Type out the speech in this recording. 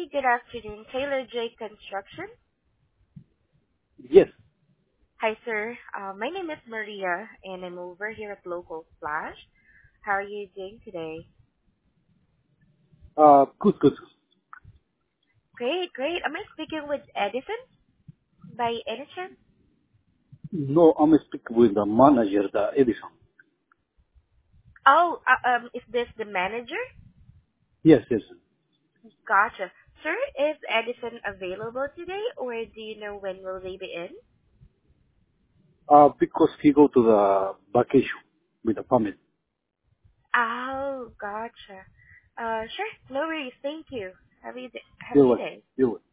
good afternoon. Taylor J. Construction. Yes. Hi, sir. My name is Maria, and I'm over here at Local Flash. How are you doing today? Good. Great, great. Am I speaking with Edison by any chance? No, I'm speaking with the manager, the Edison. Oh, is this the manager? Yes. Gotcha. Sir, is Edison available today, or do you know when will they be in? Because he go to the vacation with the family. Oh, gotcha. Sure. No worries. Thank you. Have a You're good welcome. day. You're welcome.